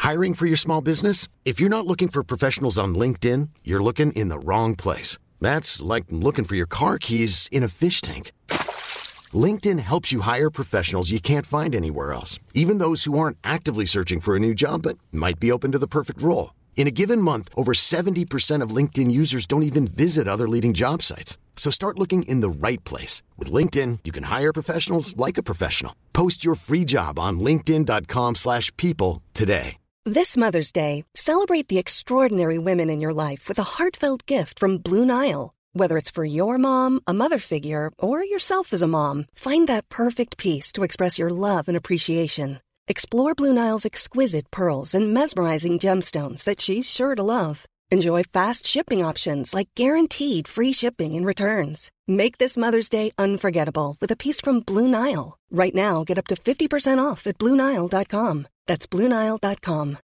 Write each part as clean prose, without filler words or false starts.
Hiring for your small business? If you're not looking for professionals on LinkedIn, you're looking in the wrong place. That's like looking for your car keys in a fish tank. LinkedIn helps you hire professionals you can't find anywhere else, even those who aren't actively searching for a new job but might be open to the perfect role. In a given month, over 70% of LinkedIn users don't even visit other leading job sites. So start looking in the right place. With LinkedIn, you can hire professionals like a professional. Post your free job on linkedin.com/people today. This Mother's Day, celebrate the extraordinary women in your life with a heartfelt gift from Blue Nile. Whether it's for your mom, a mother figure, or yourself as a mom, find that perfect piece to express your love and appreciation. Explore Blue Nile's exquisite pearls and mesmerizing gemstones that she's sure to love. Enjoy fast shipping options like guaranteed free shipping and returns. Make this Mother's Day unforgettable with a piece from Blue Nile. Right now, get up to 50% off at BlueNile.com. That's BlueNile.com.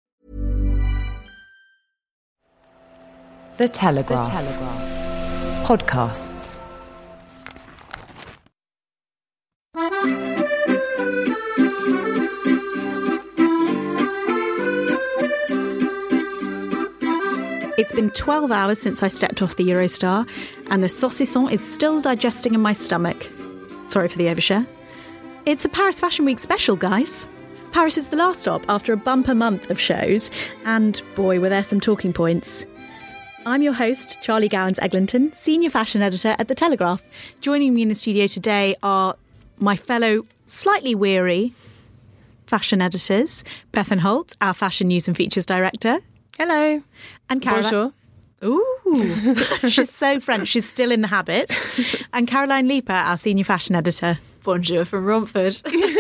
The Telegraph. Podcasts. It's been 12 hours since I stepped off the Eurostar, and the saucisson is still digesting in my stomach. Sorry for the overshare. It's the Paris Fashion Week special, guys. Paris is the last stop after a bumper month of shows, and boy, were there some talking points. I'm your host, Charlie Gowans-Eglinton, Senior Fashion Editor at The Telegraph. Joining me in the studio today are my fellow slightly weary fashion editors, Bethan Holt, our Fashion News and Features Director. Hello. And Caroline. Bonjour. Ooh, she's so French. She's still in the habit. And Caroline Leaper, our Senior Fashion Editor. Bonjour from Romford.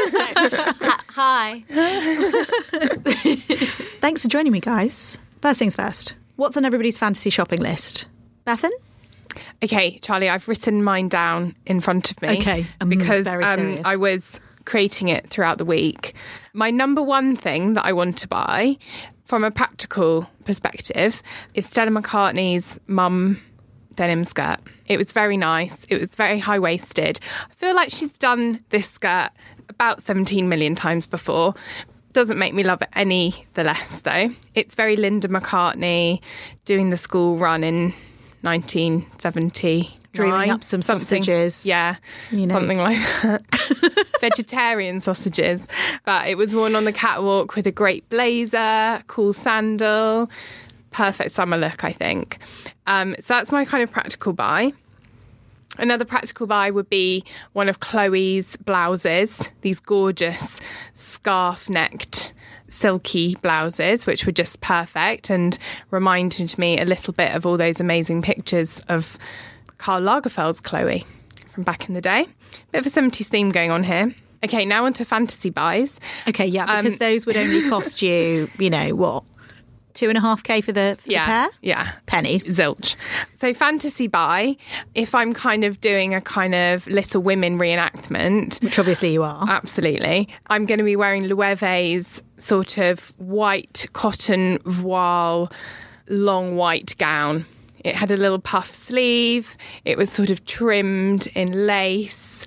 Hi. Thanks for joining me, guys. First things first. What's on everybody's fantasy shopping list? Bethan? Okay, Charlie, I've written mine down in front of me. Okay. Because very serious. I was creating it throughout the week. My number one thing that I want to buy, from a practical perspective, is Stella McCartney's mum denim skirt. It was very nice. It was very high-waisted. I feel like she's done this skirt about 17 million times before. Doesn't make me love it any the less, though. It's very Linda McCartney doing the school run in 1970. Dreaming up some sausages. Yeah, something like that. Vegetarian sausages. But it was worn on the catwalk with a great blazer, cool sandal. Perfect summer look, I think. So that's my kind of practical buy. Another practical buy would be one of Chloe's blouses, these gorgeous scarf-necked silky blouses, which were just perfect and reminded me a little bit of all those amazing pictures of Karl Lagerfeld's Chloe from back in the day. Bit of a 70s theme going on here. Okay, now on to fantasy buys. Okay, yeah, because those would only cost you, what? 2.5k for the pair? Yeah. Pennies. Zilch. So fantasy buy, if I'm kind of doing a kind of Little Women reenactment. Which obviously you are. Absolutely. I'm going to be wearing Loewe's sort of white cotton voile, long white gown. It had a little puff sleeve. It was sort of trimmed in lace.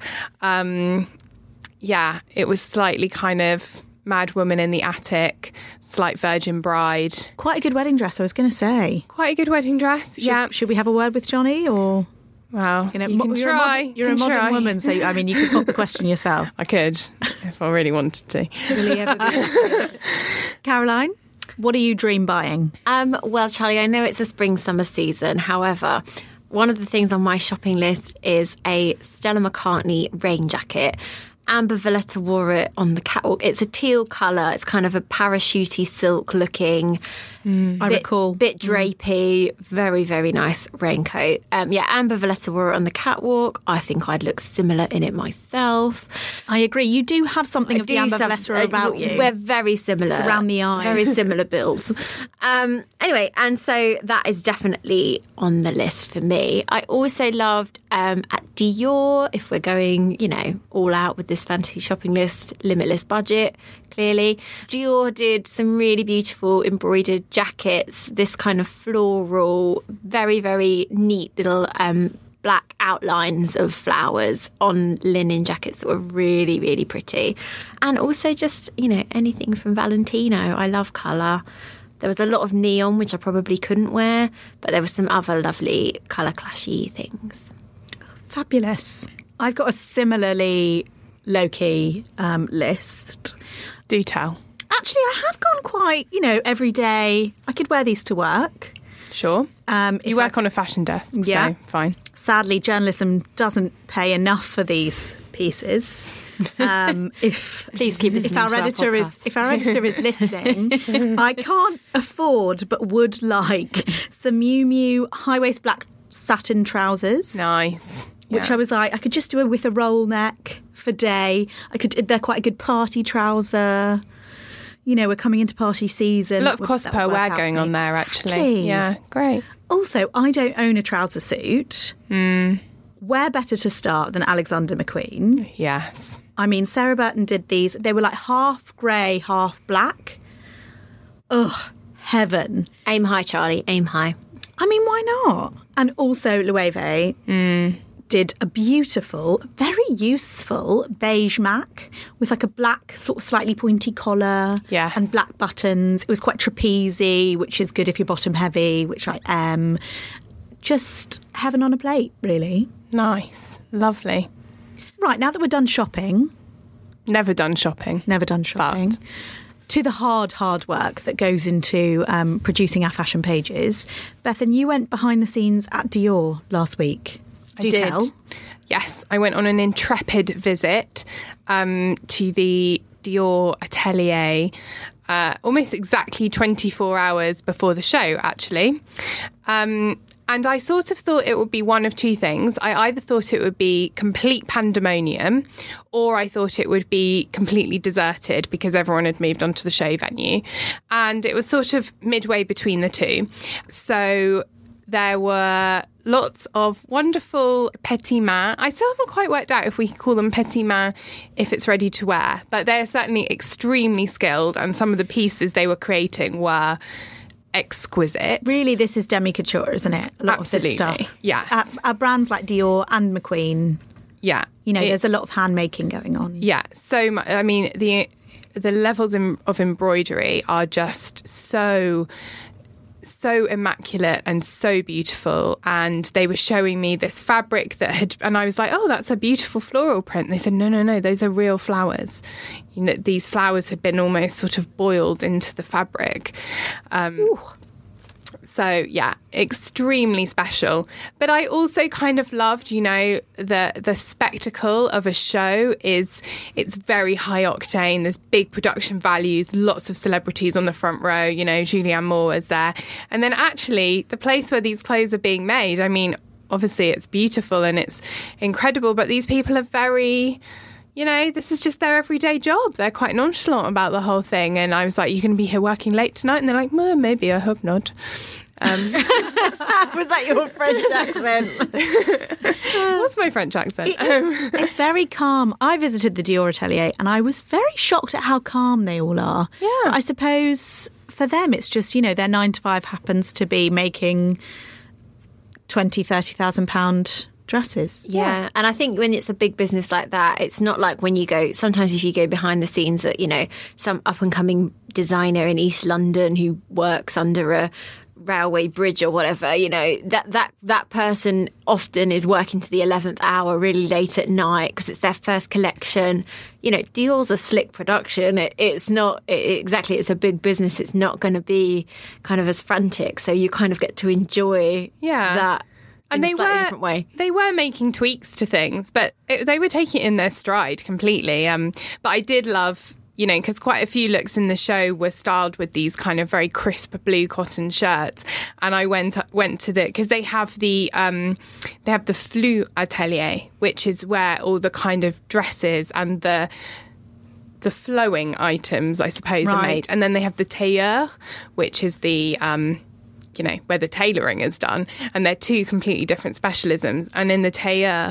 It was slightly kind of Mad Woman in the Attic, slight Virgin Bride. Quite a good wedding dress, I was going to say. Quite a good wedding dress, yeah. Should we have a word with Johnny, or? Well, you can you're try. You're a modern woman, so, I mean, you could pop the question yourself. I could, if I really wanted to. Will he ever be? Caroline? What are you dream buying? Well, Charlie, I know it's a spring-summer season. However, one of the things on my shopping list is a Stella McCartney rain jacket. Amber Valletta wore it on the catwalk. It's a teal colour. It's kind of a parachutey silk looking. I recall. Bit drapey. Very, very nice raincoat. Amber Valletta wore it on the catwalk. I think I'd look similar in it myself. I agree. You do have something of the Amber Valletta about you. We're very similar. It's around the eyes. Very similar builds. Anyway, and so that is definitely on the list for me. I also loved at Dior, if we're going, all out with this fantasy shopping list, limitless budget, clearly. Dior did some really beautiful embroidered jackets, this kind of floral, very, very neat little black outlines of flowers on linen jackets that were really, really pretty. And also just, anything from Valentino. I love colour. There was a lot of neon, which I probably couldn't wear, but there were some other lovely colour clashy things. Fabulous. I've got a similarly low-key list. Do tell. Actually, I have gone quite, every day. I could wear these to work. Sure. You work on a fashion desk, yeah. So fine. Sadly, journalism doesn't pay enough for these pieces. Please keep listening if our editor is listening, I can't afford but would like some Miu Miu high waist black satin trousers. Nice. Which I was like, I could just do it with a roll neck for day. They're quite a good party trouser. We're coming into party season. A lot of cost per wear going on there, actually. Exactly. Yeah, great. Also, I don't own a trouser suit. Where better to start than Alexander McQueen? Yes. I mean, Sarah Burton did these. They were like half grey, half black. Ugh, heaven. Aim high, Charlie, aim high. I mean, why not? And also Loewe did a beautiful, very useful beige mac with like a black sort of slightly pointy collar and black buttons. It was quite trapeze, which is good if you're bottom heavy, which I am. Just heaven on a plate, really. Nice. Lovely. Right, now that we're done shopping. Never done shopping. But to the hard work that goes into producing our fashion pages. Bethan, you went behind the scenes at Dior last week. Do tell. Yes, I went on an intrepid visit to the Dior atelier almost exactly 24 hours before the show, actually. And I sort of thought it would be one of two things. I either thought it would be complete pandemonium or I thought it would be completely deserted because everyone had moved on to the show venue. And it was sort of midway between the two. So there were lots of wonderful petit mains. I still haven't quite worked out if we can call them petit mains if it's ready to wear, but they're certainly extremely skilled and some of the pieces they were creating were exquisite. Really, this is demi couture, isn't it? A lot Absolutely. Of this stuff. Yes. At brands like Dior and McQueen. Yeah. There's a lot of handmaking going on. Yeah, so much. I mean, the levels of embroidery are just so immaculate and so beautiful. And they were showing me this fabric and I was like, oh, that's a beautiful floral print. They said, no, those are real flowers. These flowers had been almost sort of boiled into the fabric. So, yeah, extremely special. But I also kind of loved, the spectacle of a show it's very high octane. There's big production values, lots of celebrities on the front row. Julianne Moore was there. And then actually the place where these clothes are being made, I mean, obviously it's beautiful and it's incredible, but these people are very... this is just their everyday job. They're quite nonchalant about the whole thing. And I was like, you going to be here working late tonight? And they're like, well, maybe, I hope not. Was that your French accent? What's my French accent? It's very calm. I visited the Dior atelier and I was very shocked at how calm they all are. Yeah. But I suppose for them, it's just, their 9 to 5 happens to be making £20,000-30,000 dresses. Yeah. And I think when it's a big business like that, it's not like when you go, sometimes if you go behind the scenes at, some up and coming designer in East London who works under a railway bridge or whatever, that person often is working to the 11th hour really late at night because it's their first collection. Dior's a slick production. It's not exactly, it's a big business. It's not going to be kind of as frantic. So you kind of get to enjoy that. And in a slightly different way. They were making tweaks to things, but they were taking it in their stride completely. But I did love, because quite a few looks in the show were styled with these kind of very crisp blue cotton shirts. And I went to because they have the Flou Atelier, which is where all the kind of dresses and the flowing items, I suppose, are made. And then they have the tailleur, which is the where the tailoring is done. And they're two completely different specialisms. And in the tailleur,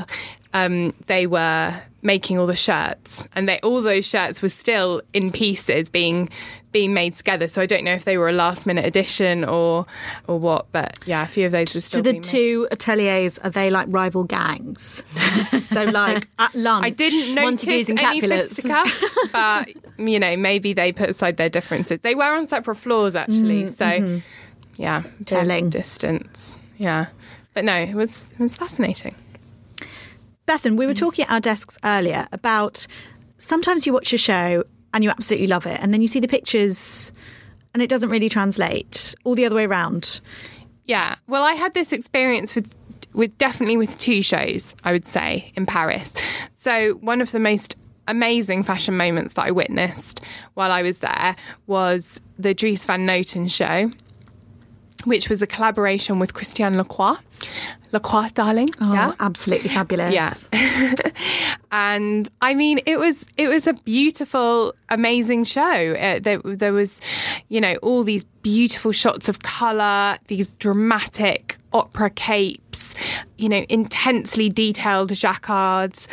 they were making all the shirts, and all those shirts were still in pieces being made together. So I don't know if they were a last minute addition or what, but yeah, a few of those were still Do the being made. two ateliers, are they like rival gangs? So like at lunch, I didn't notice Montagues and any Capulets. fisticuffs, but maybe they put aside their differences. They were on separate floors actually, so yeah, Telling. distance. Yeah, but no, it was fascinating. Bethan, we were talking at our desks earlier about sometimes you watch a show and you absolutely love it, and then you see the pictures and it doesn't really translate, or the other way around. Yeah, well, I had this experience with definitely with two shows, I would say, in Paris. So one of the most amazing fashion moments that I witnessed while I was there was the Dries Van Noten show, which was a collaboration with Christian Lacroix. Lacroix, darling. Oh, yeah, absolutely fabulous. Yeah. And I mean, it was a beautiful, amazing show. There was, all these beautiful shots of colour, these dramatic opera capes, intensely detailed jacquards,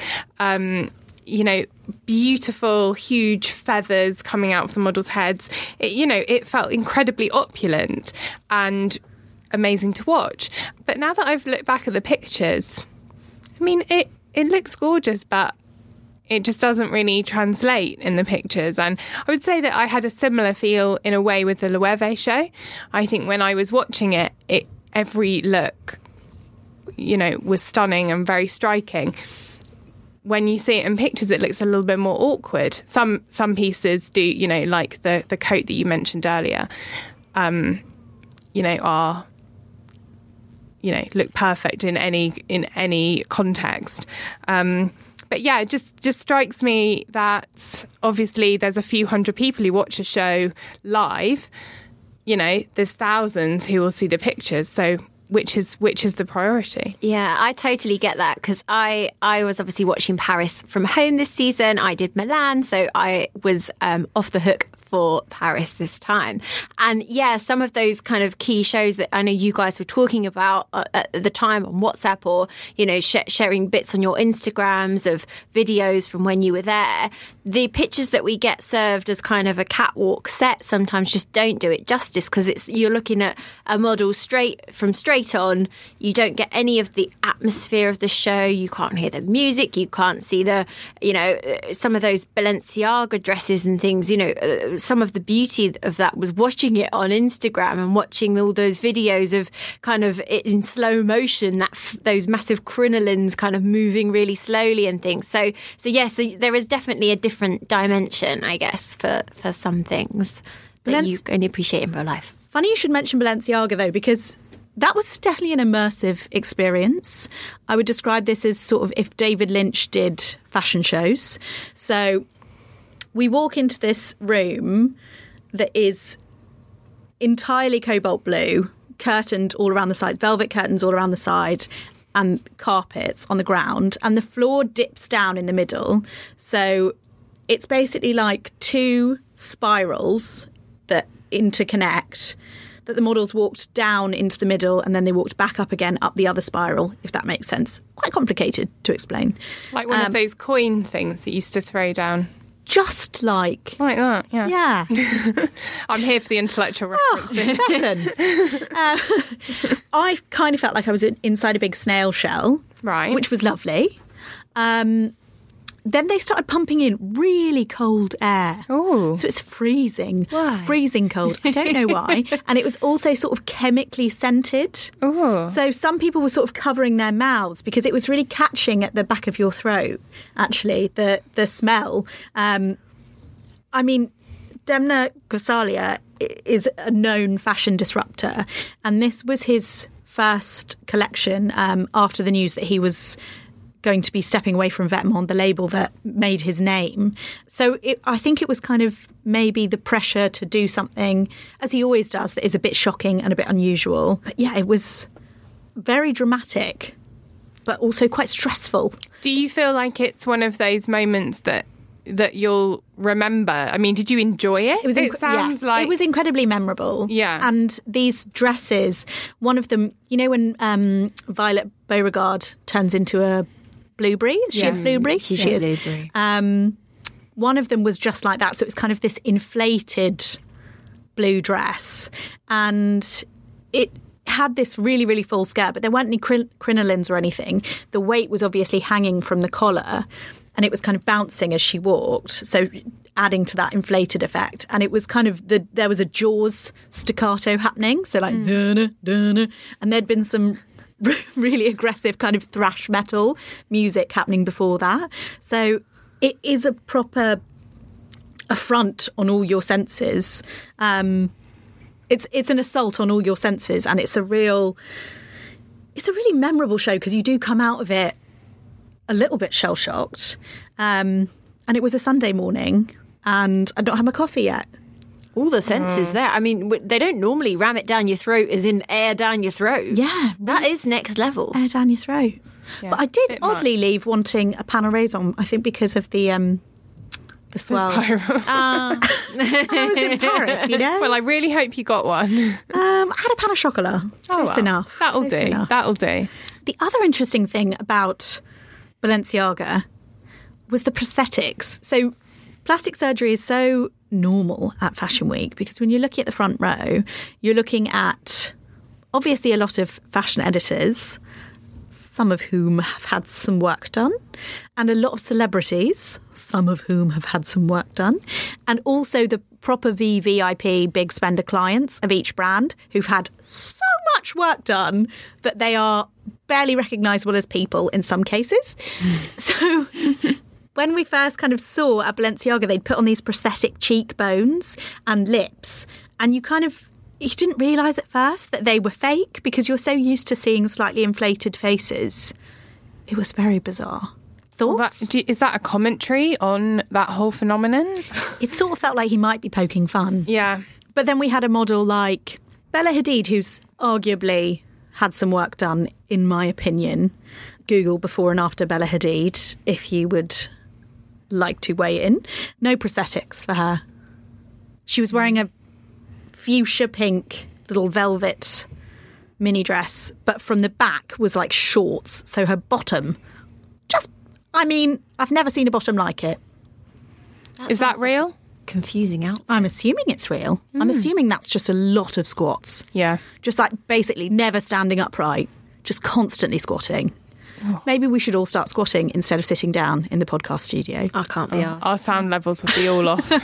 beautiful, huge feathers coming out of the models' heads. It felt incredibly opulent and amazing to watch. But now that I've looked back at the pictures, I mean, it looks gorgeous, but it just doesn't really translate in the pictures. And I would say that I had a similar feel in a way with the Loewe show. I think when I was watching it, every look, was stunning and very striking. When you see it in pictures, it looks a little bit more awkward. Some pieces do, like the coat that you mentioned earlier, are, look perfect in any context. But yeah, it just strikes me that obviously there's a few hundred people who watch a show live. There's thousands who will see the pictures. So which is the priority? Yeah, I totally get that, because I was obviously watching Paris from home this season. I did Milan, so I was off the hook for Paris this time. And yeah, some of those kind of key shows that I know you guys were talking about at the time on WhatsApp, or, sharing bits on your Instagrams of videos from when you were there. The pictures that we get served as kind of a catwalk set sometimes just don't do it justice, because you're looking at a model straight on. You don't get any of the atmosphere of the show. You can't hear the music. You can't see the, some of those Balenciaga dresses and things, some of the beauty of that was watching it on Instagram and watching all those videos of kind of it in slow motion, those massive crinolines kind of moving really slowly and things. So there is definitely a different dimension, I guess, for some things that you only appreciate in real life. Funny you should mention Balenciaga, though, because that was definitely an immersive experience. I would describe this as sort of if David Lynch did fashion shows. So we walk into this room that is entirely cobalt blue, curtained all around the side, velvet curtains all around the side, and carpets on the ground. And the floor dips down in the middle. So it's basically like two spirals that interconnect, that the models walked down into the middle and then they walked back up again up the other spiral, if that makes sense. Quite complicated to explain. Like one of those coin things that you used to throw down. Just like that, yeah. Yeah. I'm here for the intellectual references. I kind of felt like I was inside a big snail shell. Right. Which was lovely. Then they started pumping in really cold air. Oh. So it's freezing. Why? Freezing cold. I don't know why. And it was also sort of chemically scented. Oh. So some people were sort of covering their mouths because it was really catching at the back of your throat, actually, the smell. I mean, Demna Gvasalia is a known fashion disruptor. And this was his first collection after the news that he was going to be stepping away from Vetements, the label that made his name. So I think it was kind of maybe the pressure to do something, as he always does, that is a bit shocking and a bit unusual. But yeah, it was very dramatic, but also quite stressful. Do you feel like it's one of those moments that you'll remember? I mean, did you enjoy it? It sounds like... It was incredibly memorable. Yeah. And these dresses, one of them, when Violet Beauregard turns into a Blueberry. Is she a Blueberry? She's She a is. Blueberry. One of them was just like that. So it was kind of this inflated blue dress. And it had this really, really full skirt, but there weren't any crinolines or anything. The weight was obviously hanging from the collar and it was kind of bouncing as she walked. So adding to that inflated effect. And it was kind of, there was a Jaws staccato happening. So like, dun, dun, dun. And there'd been some really aggressive kind of thrash metal music happening before that. So it is a proper affront on all your senses. It's an assault on all your senses, and it's a really memorable show because you do come out of it a little bit shell-shocked. And it was a Sunday morning, and I don't have my coffee yet. All the senses there. I mean, they don't normally ram it down your throat as in air down your throat. Yeah. That is next level. Air down your throat. Yeah, but I did bit oddly much. leave wanting a pain au raison, I think because of the swell. I was in Paris, you know. Well, I really hope you got one. I had a pain au chocolat. Close well, enough. That'll Close do. enough. That'll do. The other interesting thing about Balenciaga was the prosthetics. So plastic surgery is so normal at Fashion Week because when you're looking at the front row, you're looking at obviously a lot of fashion editors, some of whom have had some work done, and a lot of celebrities, some of whom have had some work done, and also the proper VVIP big spender clients of each brand who've had so much work done that they are barely recognisable as people in some cases. So when we first kind of saw at Balenciaga, they'd put on these prosthetic cheekbones and lips, and you didn't realise at first that they were fake because you're so used to seeing slightly inflated faces. It was very bizarre. Thoughts? Is that a commentary on that whole phenomenon? It sort of felt like he might be poking fun. Yeah. But then we had a model like Bella Hadid, who's arguably had some work done, in my opinion. Google before and after Bella Hadid, if you would like to weigh in. No prosthetics for her. She was wearing a fuchsia pink little velvet mini dress, but from the back was like shorts. So her bottom, I've never seen a bottom like it. Is that real? Confusing out. I'm assuming it's real. I'm assuming that's just a lot of squats. Yeah. Just like basically never standing upright, just constantly squatting. Maybe we should all start squatting instead of sitting down in the podcast studio. I can't be asked. Our sound levels would be all off.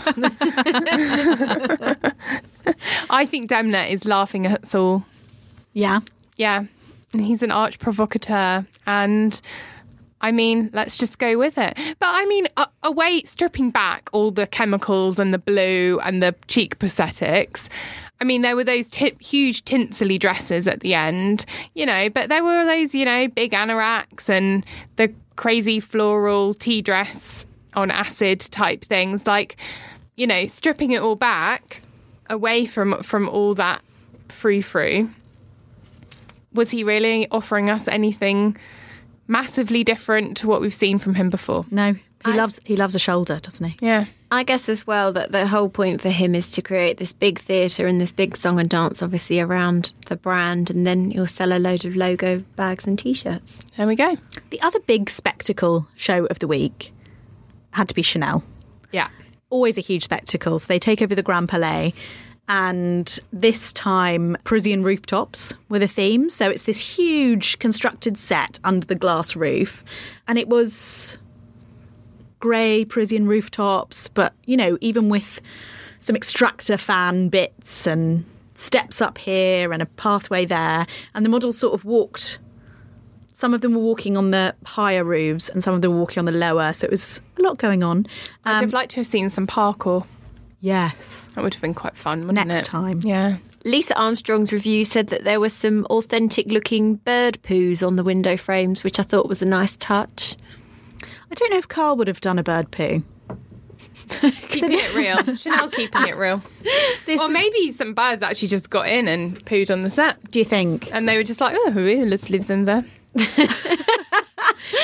I think Demna is laughing at us all. Yeah. Yeah. And he's an arch provocateur. And I mean, let's just go with it. But I mean, away, stripping back all the chemicals and the blue and the cheek prosthetics, I mean, there were those huge tinsely dresses at the end, but there were those, big anoraks and the crazy floral tea dress on acid type things. Like, stripping it all back away from all that frou-frou. Was he really offering us anything massively different to what we've seen from him before? No, he loves a shoulder, doesn't he? Yeah. I guess as well that the whole point for him is to create this big theatre and this big song and dance, obviously, around the brand, and then you'll sell a load of logo bags and T-shirts. There we go. The other big spectacle show of the week had to be Chanel. Yeah. Always a huge spectacle. So they take over the Grand Palais. And this time, Parisian rooftops were the theme. So it's this huge constructed set under the glass roof. And it was grey Parisian rooftops, but, even with some extractor fan bits and steps up here and a pathway there. And the models sort of walked. Some of them were walking on the higher roofs and some of them were walking on the lower. So it was a lot going on. I'd have liked to have seen some parkour. Yes. That would have been quite fun, wouldn't it? Next time. Yeah. Lisa Armstrong's review said that there were some authentic-looking bird poos on the window frames, which I thought was a nice touch. I don't know if Carl would have done a bird poo. Keeping it real. Chanel keeping it real. Or maybe some birds actually just got in and pooed on the set. Do you think? And they were just like, oh, let's leave them there.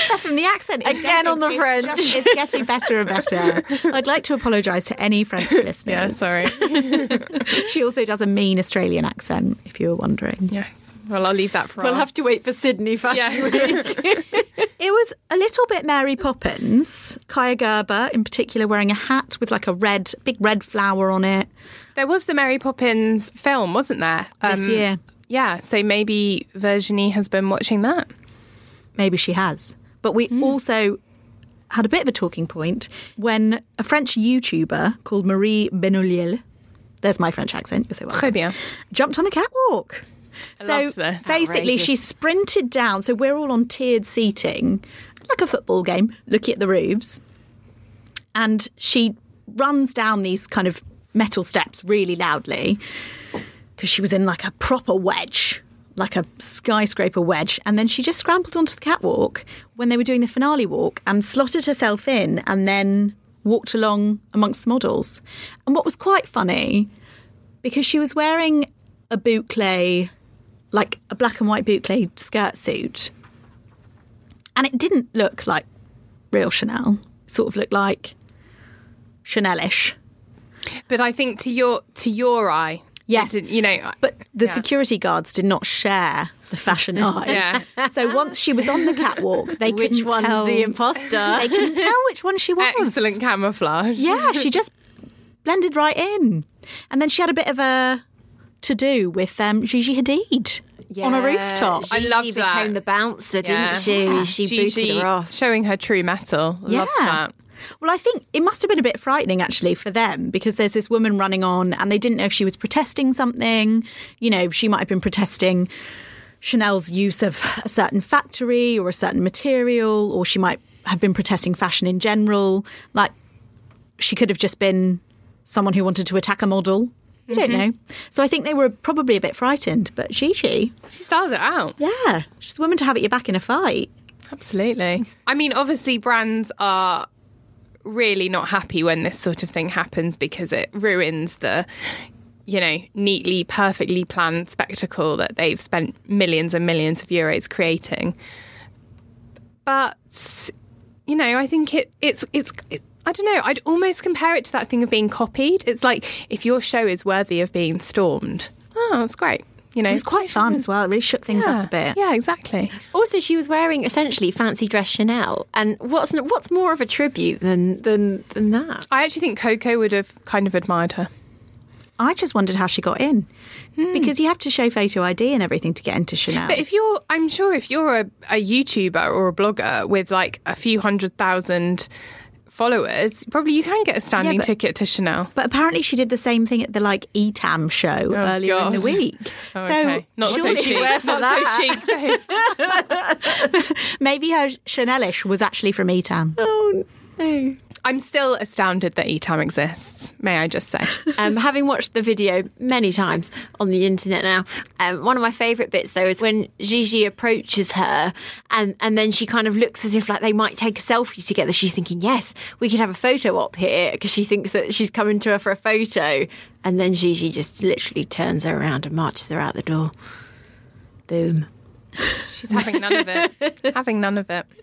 That's from the accent. Again on the French. It's getting better and better. I'd like to apologise to any French listeners. Yeah, sorry. She also does a mean Australian accent, if you were wondering. Yes. Well, I'll leave that for We'll have to wait for Sydney Fashion Week. It was a little bit Mary Poppins. Kaya Gerber, in particular, wearing a hat with like a big red flower on it. There was the Mary Poppins film, wasn't there? This year. Yeah, so maybe Virginie has been watching that. Maybe she has. But we also had a bit of a talking point when a French YouTuber called Marie Benoliel, there's my French accent, you'll say well, Très bien. jumped on the catwalk. loved this. Basically, Outrageous. she sprinted down. So we're all on tiered seating, like a football game, looking at the roofs. And she runs down these kind of metal steps really loudly because she was in like a proper wedge, like a skyscraper wedge. And then she just scrambled onto the catwalk when they were doing the finale walk and slotted herself in and then walked along amongst the models. And what was quite funny, because she was wearing a boucle, like a black and white boucle skirt suit. And it didn't look like real Chanel. It sort of looked like Chanel-ish. But I think to your eye, Yes. it didn't, you know. But the yeah. security guards did not share the fashion eye. Yeah. So once she was on the catwalk, they Which couldn't one's tell. the imposter? They couldn't tell which one she was. Excellent camouflage. Yeah, she just blended right in. And then she had a bit of a to-do with Gigi Hadid on a rooftop. I She loved that. became the bouncer, Yeah. didn't she? Yeah. She Gigi booted her off. showing her true metal. Loved that. Well, I think it must have been a bit frightening, actually, for them, because there's this woman running on and they didn't know if she was protesting something. You know, she might have been protesting Chanel's use of a certain factory or a certain material, or she might have been protesting fashion in general. Like, she could have just been someone who wanted to attack a model. You don't know. So I think they were probably a bit frightened. But Gigi, She styles it out. yeah, she's the woman to have at your back in a fight. Absolutely. I mean, obviously, brands are really not happy when this sort of thing happens because it ruins the, you know, neatly, perfectly planned spectacle that they've spent millions and millions of euros creating. But, you know, I think it's I don't know, I'd almost compare it to that thing of being copied. It's like, if your show is worthy of being stormed, oh, that's great. You know, It was quite fun as well. It really shook things up a bit. Yeah, exactly. Also, she was wearing essentially fancy dress Chanel, and what's more of a tribute than that? I actually think Coco would have kind of admired her. I just wondered how she got in. Because you have to show photo ID and everything to get into Chanel. But I'm sure if you're a YouTuber or a blogger with like a few 100,000 followers, probably you can get a standing but- ticket to Chanel. But apparently she did the same thing at the like ETAM show earlier in the God. week. Oh, so okay. Not so surely- chic. Not so chic, babe. maybe her Chanel-ish was actually from ETAM. Oh no! I'm still astounded that ETAM exists, may I just say. Having watched the video many times on the internet now, one of my favourite bits though is when Gigi approaches her and then she kind of looks as if like they might take a selfie together. She's thinking, yes, we could have a photo op here, because she thinks that she's coming to her for a photo. And then Gigi just literally turns her around and marches her out the door. Boom. She's having none of it. Having none of it.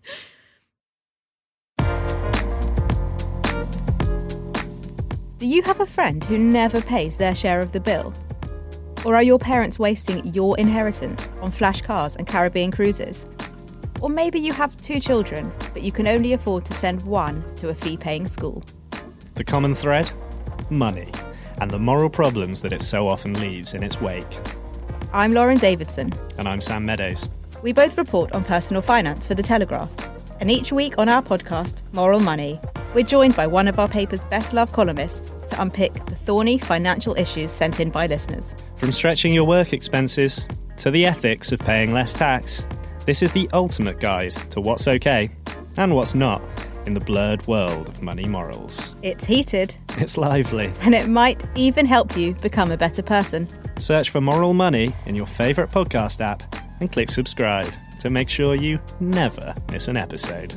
Do you have a friend who never pays their share of the bill? Or are your parents wasting your inheritance on flash cars and Caribbean cruises? Or maybe you have 2 children, but you can only afford to send one to a fee-paying school. The common thread? Money, and the moral problems that it so often leaves in its wake. I'm Lauren Davidson. And I'm Sam Meadows. We both report on personal finance for The Telegraph. And each week on our podcast, Moral Money, we're joined by one of our paper's best-loved columnists to unpick the thorny financial issues sent in by listeners. From stretching your work expenses to the ethics of paying less tax, this is the ultimate guide to what's okay and what's not in the blurred world of money morals. It's heated, It's lively. and it might even help you become a better person. Search for Moral Money in your favourite podcast app and click subscribe to make sure you never miss an episode.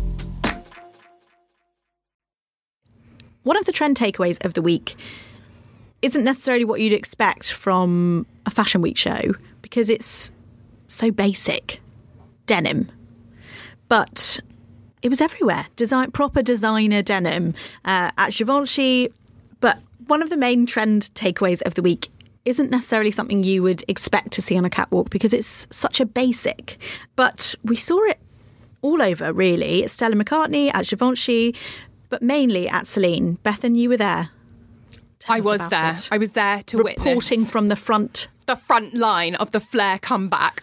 One of the trend takeaways of the week isn't necessarily what you'd expect from a Fashion Week show, because it's so basic. Denim. but it was everywhere. Proper designer denim at Givenchy. But one of the main trend takeaways of the week isn't necessarily something you would expect to see on a catwalk because it's such a basic. But we saw it all over, really. At Stella McCartney, at Givenchy, but mainly at Celine. Bethan, you were there. I was there. I was there to witness. Reporting from the front line of the Flair comeback.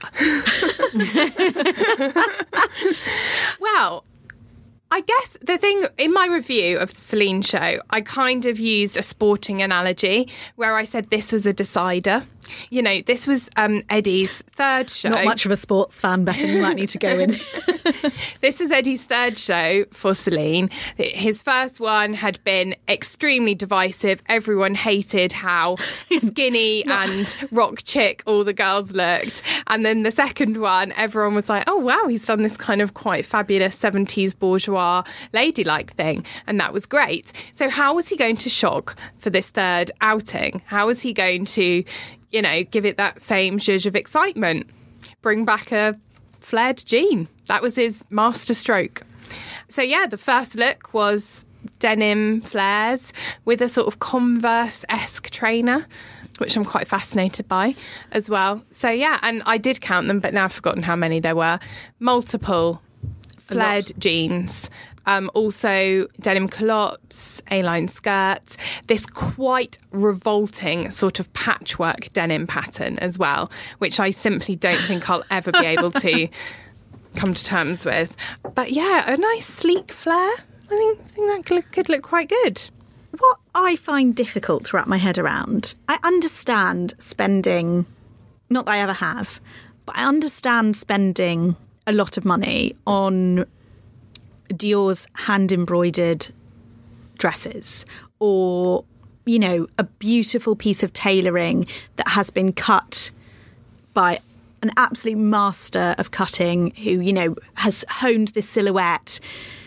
Well, I guess the thing in my review of the Celine show, I kind of used a sporting analogy where I said this was a decider. You know, this was Eddie's third show. Not much of a sports fan, Bethan. You might need to go in. This was Eddie's third show for Celine. His first one had been extremely divisive. Everyone hated how skinny and rock chick all the girls looked. And then the second one, everyone was like, oh, wow, he's done this kind of quite fabulous 70s bourgeois ladylike thing. And that was great. So how was he going to shock for this third outing? How was he going to, you know, give it that same zhuzh of excitement? Bring back a flared jean. That was his master stroke. So yeah, the first look was denim flares with a sort of Converse-esque trainer, which I'm quite fascinated by as well. So yeah, and I did count them, but now I've forgotten how many there were. Multiple flared jeans. Also denim culottes, A-line skirts, this quite revolting sort of patchwork denim pattern as well, which I simply don't think I'll ever be able to come to terms with. But yeah, a nice sleek flare. I think that could look quite good. What I find difficult to wrap my head around, I understand spending, not that I ever have, but I understand spending a lot of money on Dior's hand-embroidered dresses or, you know, a beautiful piece of tailoring that has been cut by an absolute master of cutting who, you know, has honed this silhouette.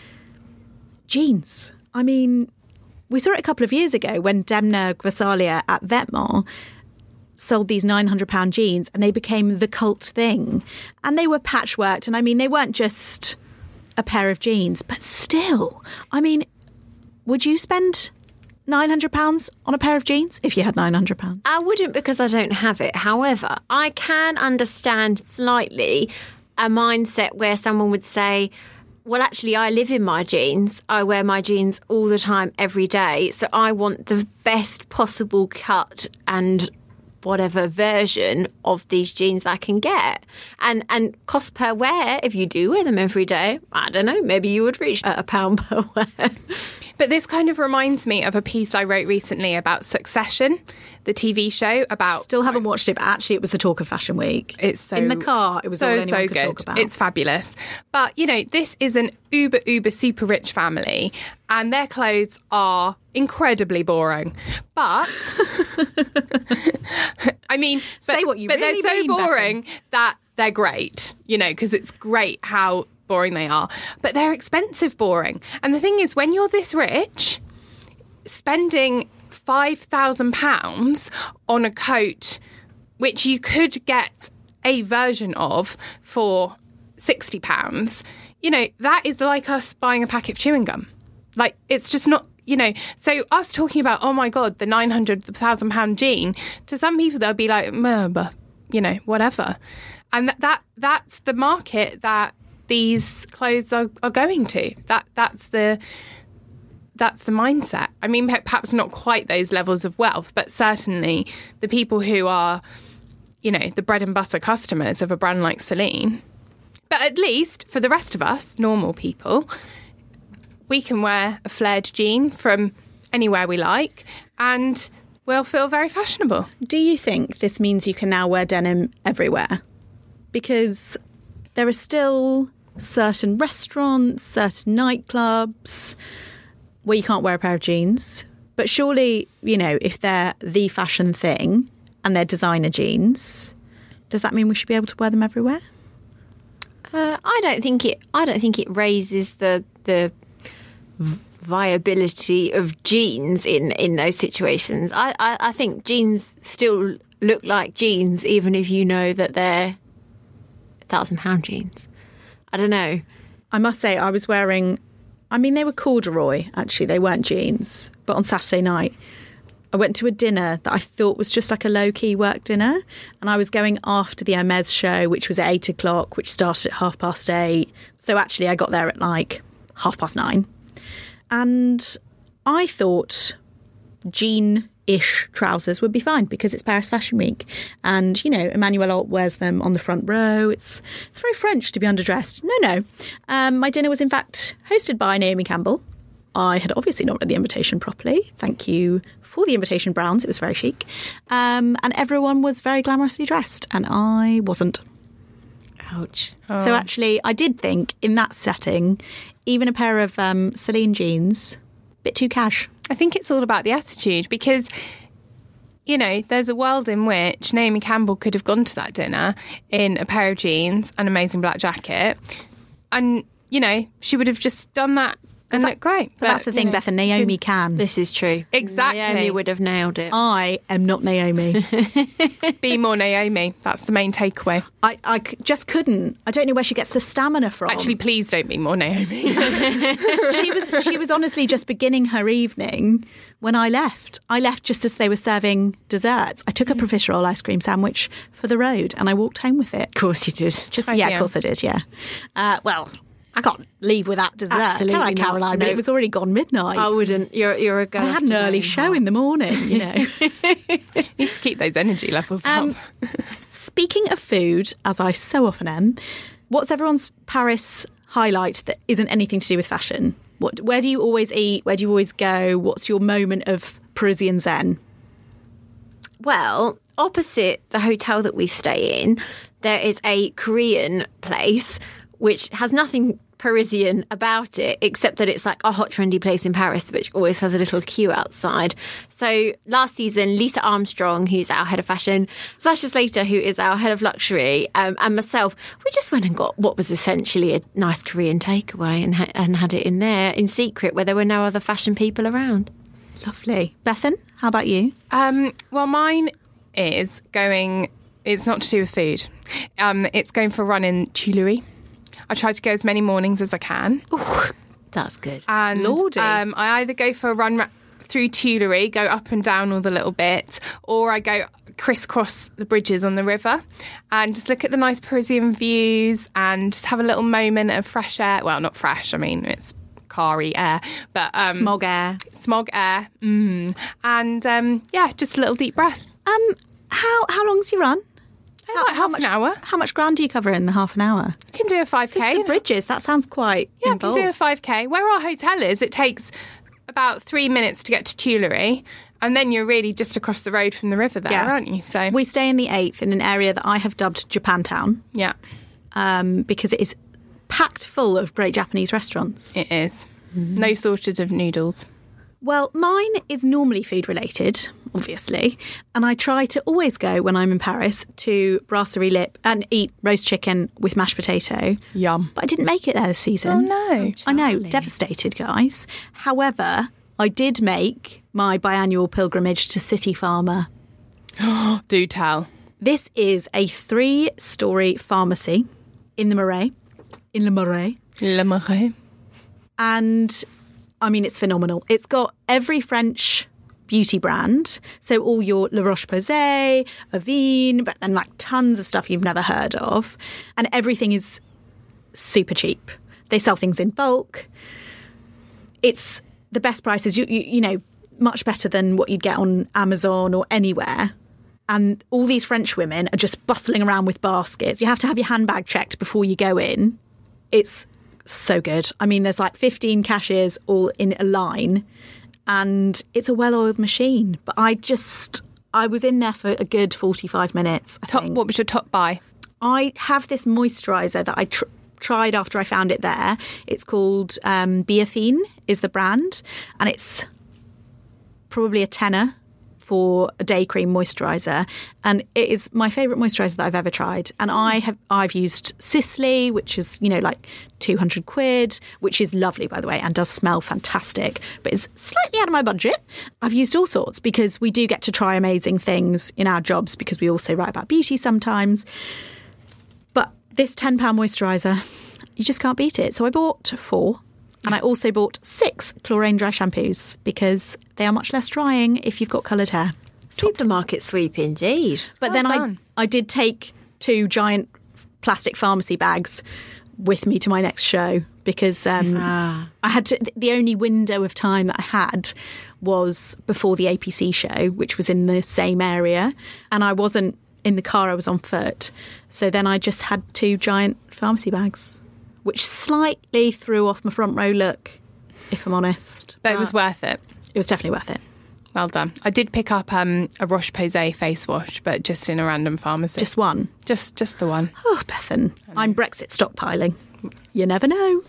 Jeans. I mean, we saw it a couple of years ago when Demna Gvasalia at Vetements sold these £900 jeans and they became the cult thing. And they were patchworked. And I mean, they weren't just a pair of jeans, but still, I mean, would you spend £900 on a pair of jeans if you had £900? I wouldn't, because I don't have it. However, I can understand slightly a mindset where someone would say, well, actually, I live in my jeans. I wear my jeans all the time, every day. So I want the best possible cut and whatever version of these jeans I can get. And cost per wear, if you do wear them every day, I don't know, maybe you would reach £1 per wear. But this kind of reminds me of a piece I wrote recently about Succession, the TV show about... Still haven't watched it, but actually it was the talk of Fashion Week. It's so... In the car, it was all anyone could talk about. It's fabulous. But, you know, this is an uber super rich family and their clothes are incredibly boring. But... I mean... Say what you really mean, But they're so boring Bethan. that they're great, you know, because it's great how boring they are, but they're expensive boring. And the thing is, when you're this rich, spending £5,000 on a coat which you could get a version of for £60, you know, that is like us buying a packet of chewing gum. Like, it's just not, you know. So us talking about, oh my God, the £900,000 jean, to some people they'll be like, but, you know, whatever. And that's the market that these clothes are going to. That's the mindset. I mean, perhaps not quite those levels of wealth, but certainly the people who are, you know, the bread and butter customers of a brand like Celine. But at least for the rest of us, normal people, we can wear a flared jean from anywhere we like and we'll feel very fashionable. Do you think this means you can now wear denim everywhere? Because there are still certain restaurants, certain nightclubs where you can't wear a pair of jeans. But surely, you know, if they're the fashion thing and they're designer jeans, does that mean we should be able to wear them everywhere? I don't think it raises the viability of jeans in those situations. I think jeans still look like jeans, even if you know that they're £1,000 jeans. I don't know. I must say, I was wearing, they were corduroy, actually. They weren't jeans. But on Saturday night, I went to a dinner that I thought was just like a low-key work dinner. And I was going after the Hermès show, which was at 8 o'clock, which started at 8:30. So actually, I got there at like 9:30. And I thought jean-ish trousers would be fine because it's Paris Fashion Week. And, Emmanuel Alt wears them on the front row. It's very French to be underdressed. No. My dinner was, in fact, hosted by Naomi Campbell. I had obviously not read the invitation properly. Thank you for the invitation, Browns. It was very chic. And everyone was very glamorously dressed, and I wasn't. Ouch. Oh. So actually, I did think in that setting, even a pair of Celine jeans, a bit too cash. I think it's all about the attitude because, there's a world in which Naomi Campbell could have gone to that dinner in a pair of jeans, an amazing black jacket, and, she would have just done that and looked great. But that's the thing, Beth, and Naomi can. This is true. Exactly. Naomi would have nailed it. I am not Naomi. Be more Naomi. That's the main takeaway. I just couldn't. I don't know where she gets the stamina from. Actually, please don't be more Naomi. She was honestly just beginning her evening when I left. I left just as they were serving desserts. I took a profiterole ice cream sandwich for the road and I walked home with it. Of course you did. Of course I did, yeah. Well, I can't leave without dessert, Absolutely can I, not. Caroline? But it was already gone midnight. I wouldn't. You're a girl. I had an early show in the morning, Need to keep those energy levels up. Speaking of food, as I so often am, what's everyone's Paris highlight that isn't anything to do with fashion? Where do you always eat? Where do you always go? What's your moment of Parisian zen? Well, opposite the hotel that we stay in, there is a Korean place which has nothing Parisian about it, except that it's like a hot, trendy place in Paris, which always has a little queue outside. So last season, Lisa Armstrong, who's our head of fashion, Sasha Slater, who is our head of luxury, and myself, we just went and got what was essentially a nice Korean takeaway and had it in there in secret where there were no other fashion people around. Lovely. Bethan, how about you? Well, mine is going, it's not to do with food. It's going for a run in Tuileries. I try to go as many mornings as I can. Ooh, that's good. And Lordy. I either go for a run through Tuileries, go up and down all the little bits, or I go crisscross the bridges on the river and just look at the nice Parisian views and just have a little moment of fresh air. Well, not fresh, it's car-y air, but Smog air. And just a little deep breath. How long's your run? Half an hour. How much ground do you cover in the half an hour? You can do a 5K. The bridges, that sounds quite involved. I can do a 5K. Where our hotel is, it takes about 3 minutes to get to Tuileries, and then you're really just across the road from the river there, aren't you? So we stay in the 8th in an area that I have dubbed Japantown. Yeah. Because it is packed full of great Japanese restaurants. It is. No shortage of noodles. Well, mine is normally food related, obviously, and I try to always go when I'm in Paris to Brasserie Lip and eat roast chicken with mashed potato. Yum. But I didn't make it there this season. Oh no. I know, devastated, guys. However, I did make my biannual pilgrimage to City Pharma. Do tell. This is a 3-story pharmacy in the Marais. In Le Marais. Le Marais. And it's phenomenal. It's got every French beauty brand. So all your La Roche-Posay, Avène, but then like tons of stuff you've never heard of. And everything is super cheap. They sell things in bulk. It's the best prices, you know, much better than what you'd get on Amazon or anywhere. And all these French women are just bustling around with baskets. You have to have your handbag checked before you go in. It's so good. There's like 15 cashiers all in a line and it's a well-oiled machine. But I was in there for a good 45 minutes, I think. What was your top buy? I have this moisturiser that I tried after I found it there. It's called Biafine is the brand, and it's probably a tenner for a day cream moisturiser, and it is my favourite moisturiser that I've ever tried. And I've used Sisley, which is, you know, like 200 quid, which is lovely, by the way, and does smell fantastic, but it's slightly out of my budget. I've used all sorts because we do get to try amazing things in our jobs because we also write about beauty sometimes. But this £10 moisturiser, You just can't beat it. So I bought 4. And I also bought 6 Chlorane dry shampoos because they are much less drying if you've got coloured hair. Supermarket sweep indeed. But then I did take 2 giant plastic pharmacy bags with me to my next show because I had to, the only window of time that I had was before the APC show, which was in the same area. And I wasn't in the car, I was on foot. So then I just had 2 giant pharmacy bags, which slightly threw off my front row look, if I'm honest. But it was worth it. It was definitely worth it. Well done. I did pick up a Roche-Posay face wash, but just in a random pharmacy. Just one? Just the one. Oh, Bethan, I'm Brexit stockpiling. You never know.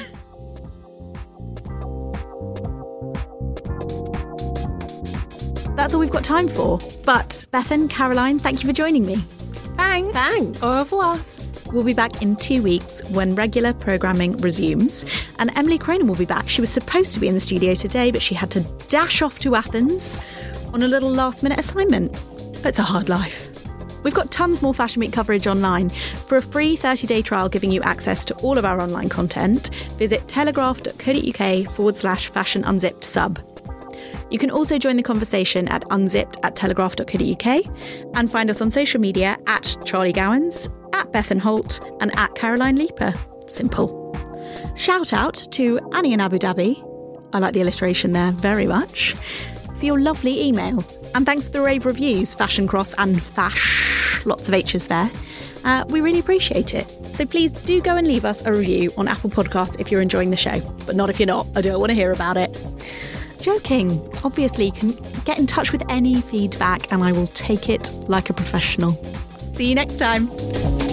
That's all we've got time for. But Bethan, Caroline, thank you for joining me. Thanks. Au revoir. We'll be back in 2 weeks when regular programming resumes. And Emily Cronin will be back. She was supposed to be in the studio today, but she had to dash off to Athens on a little last-minute assignment. It's a hard life. We've got tons more Fashion Week coverage online. For a free 30-day trial giving you access to all of our online content, visit telegraph.co.uk/fashion unzipped sub. You can also join the conversation at unzipped@telegraph.co.uk and find us on social media at Charlie Gowans, at Bethan Holt and at Caroline Leaper. Simple. Shout out to Annie in Abu Dhabi. I like the alliteration there very much. For your lovely email. And thanks to the rave reviews, Fashion Cross and Fash, lots of H's there. We really appreciate it. So please do go and leave us a review on Apple Podcasts if you're enjoying the show. But not if you're not. I don't want to hear about it. Joking. Obviously, you can get in touch with any feedback and I will take it like a professional. See you next time.